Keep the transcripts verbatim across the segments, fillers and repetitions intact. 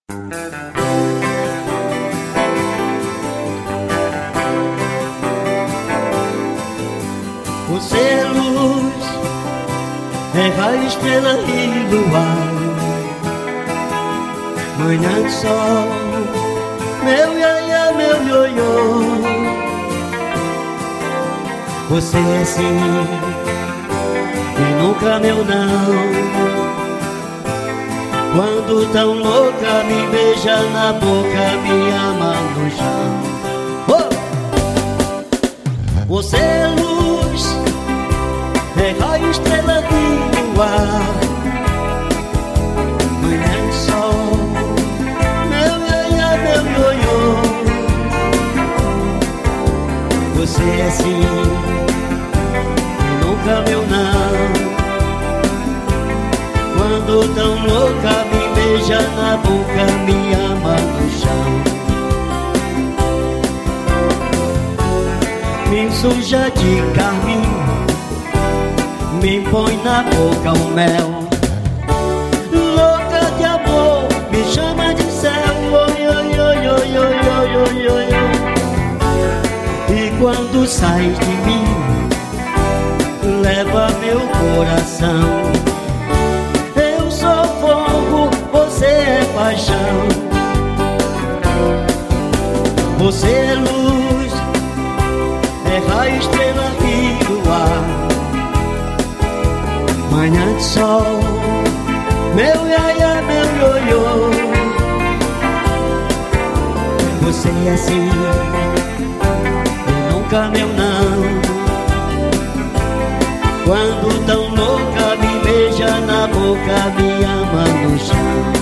Você é luz, é raio, estrela e luar, manhã de sol, meu iaia, meu ioiô. Você é sim e nunca meu não. Quando tão louca me beija na boca, me ama no chão. Oh! Você é luz, é raio, estrela e luar, manhã de sol, meu iaia, meu ioiô. Você é sim e nunca meu não. Quando tão louca me beija na boca, me ama no chão. Me suja de carmim, me põe na boca o mel. Louca de amor, me chama de céu. Oi, oi, oi, oi, oi, oi, oi, oi. E quando sai de mim, leva meu coração. Eu sou fogo, você é paixão. Você é luz, é raio, estrela e luar, manhã de sol, meu iaia, meu ioiô. Você é sim e nunca meu não. Quando tão louca me beija na boca, me ama no chão.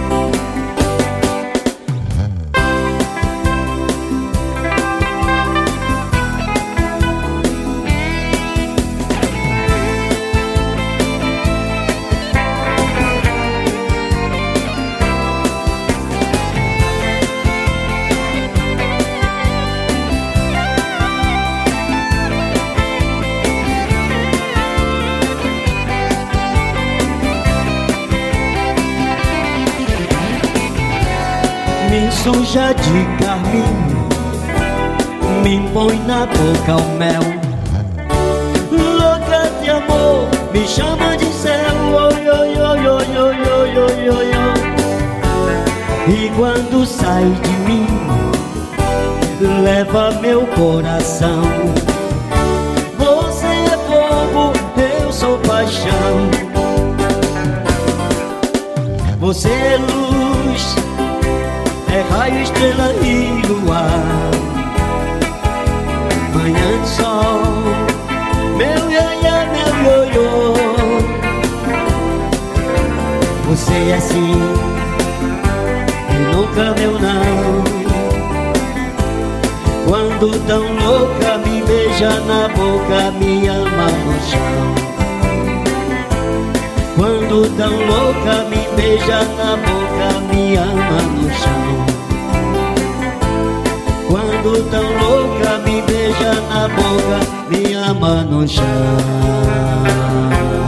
Me suja de carmim, me põe na boca o mel. Louca de amor, me chama de céu. Oi, oi, oi, oi, oi, oi, oi, oi, oi. E quando sai de mim, leva meu coração. Você é fogo, eu sou paixão. Você é luz, é raio, estrela e luar, manhã de sol, meu iaia, meu ioiô. Você é sim e nunca meu não. Quando tão louca me beija na boca, me ama no chão. Quando tão louca me beija na boca, me ama no chão. Quando tão louca me beija na boca, me ama no chão.